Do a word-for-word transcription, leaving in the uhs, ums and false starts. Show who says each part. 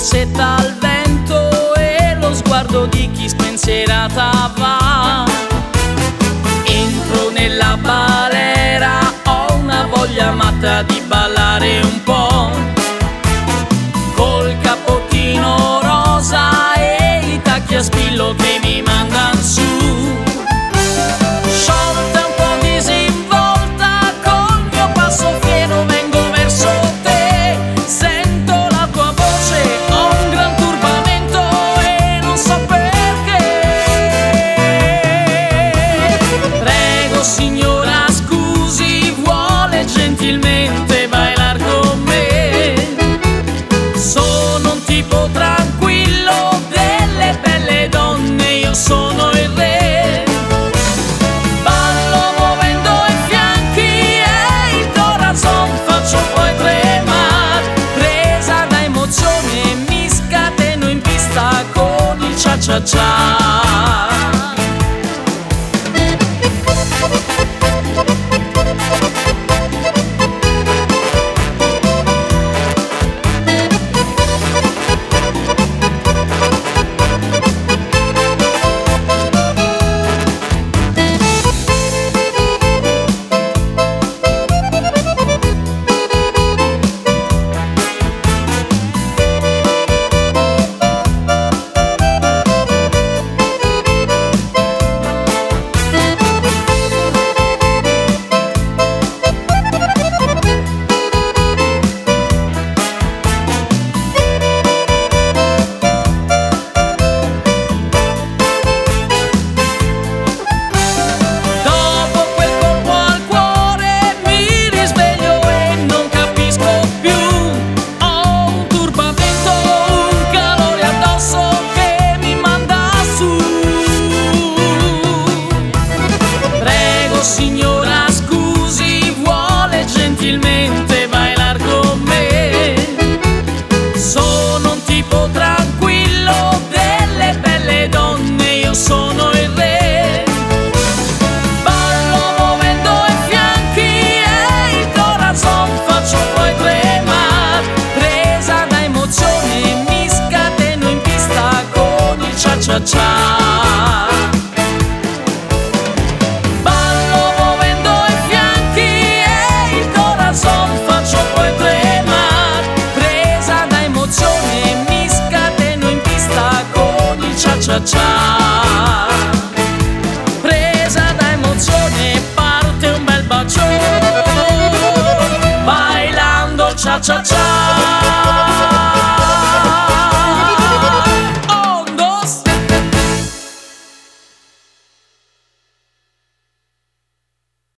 Speaker 1: borsetta al vento e lo sguardo di chi spensierata va. Entro nella balera, ho una voglia matta di ballare un po', col cappottino rosa e i tacchi a spillo che mi mandan su. Sciolta un po' disinvolta, col mio passo fiero vengo verso te. Sento la tua voce, ho un gran turbamento e non so perché. Prego signora scusi, vuole gentilmente bailar con me? Sono un tipo tranquillo, delle belle donne io sono il re. Ballo muovendo i fianchi e il corazon faccio poi tremar. Presa da emozione mi scateno in pista con il cia cia cia. Signora scusi, vuole gentilmente bailar con me? Sono un tipo tranquillo, delle belle donne io sono il re. Ballo muovendo i fianchi e il corazon faccio poi tremar. Presa da emozione mi scateno in pista con il cia cia cia.